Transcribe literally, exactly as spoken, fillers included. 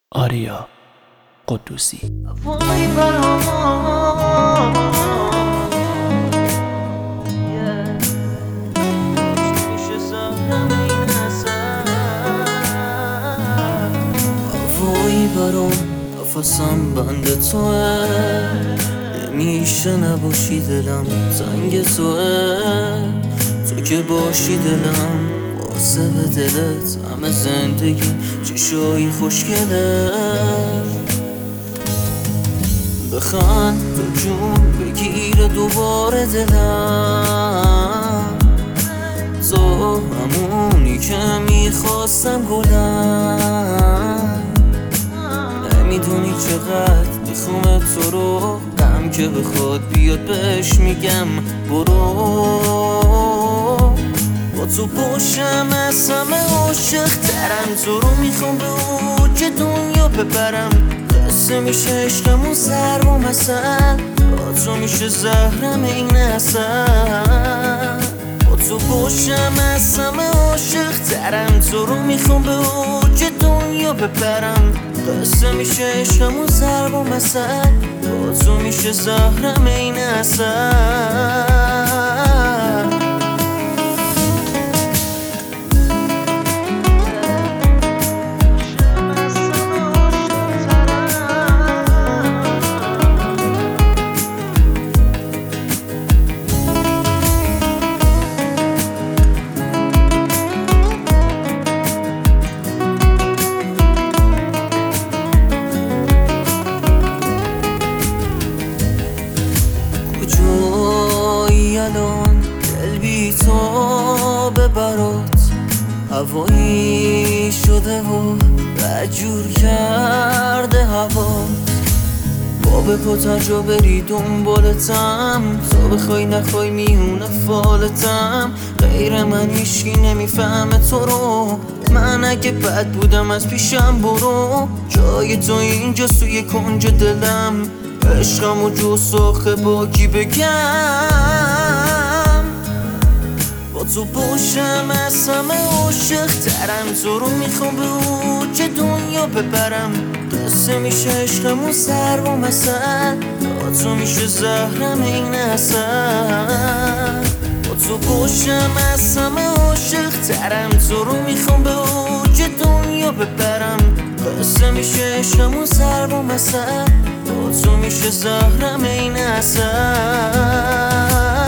آریا قدوسی. وای برام میشه زهرم این حسن، وای برام نفسم بند توه، نمیشه نباشی دلم تنگ توه، تو که باشی دلم واسه به دلت همه زندگی چشایی خوشگله. بخند تو جون بگیره دوباره دلم، تو همونی که میخواستم گلم، نمیدونی چقدر میخوام تو رو، غم که بخواد بیاد بهش میگم برو. با تو باشم از همه عاشق ترم، تو رو میخوام به اوج دنیا ببرم، قصه میشه عشقمون سر و مثل، با تو میشه زهرم این اصل. با تو باشم از همه عاشق ترم، تو رو میخوام به اوج دنیا ببرم، قصه میشه عشقمون سر و مثل، با تو میشه زهرم این اصل. کجایی الان دل بی تو به برات، هوایی شده و بدجور کرده هوات، با به پا و بری دنبالتم، تو بخوای نخوای میونه فالتم، غیر من هیچکی نمیفهمه تو رو، من اگه بد بودم از پیشم برو، جای تو اینجا سوی کنج دلم، عشقم و جز آخه با کی بگم. با تو باشم از همه عاشق ترم، تو رو میخوام به اوج دنیا ببرم، قصه میشه عشقمون سر و مثل، با تو میشه زهرم این اصل. با تو باشم از همه عاشق ترم، تو رو میخوام به اوج دنیا ببرم، قصه میشه عشقمون سر و مثل، با تو میشه زهرم این اصل.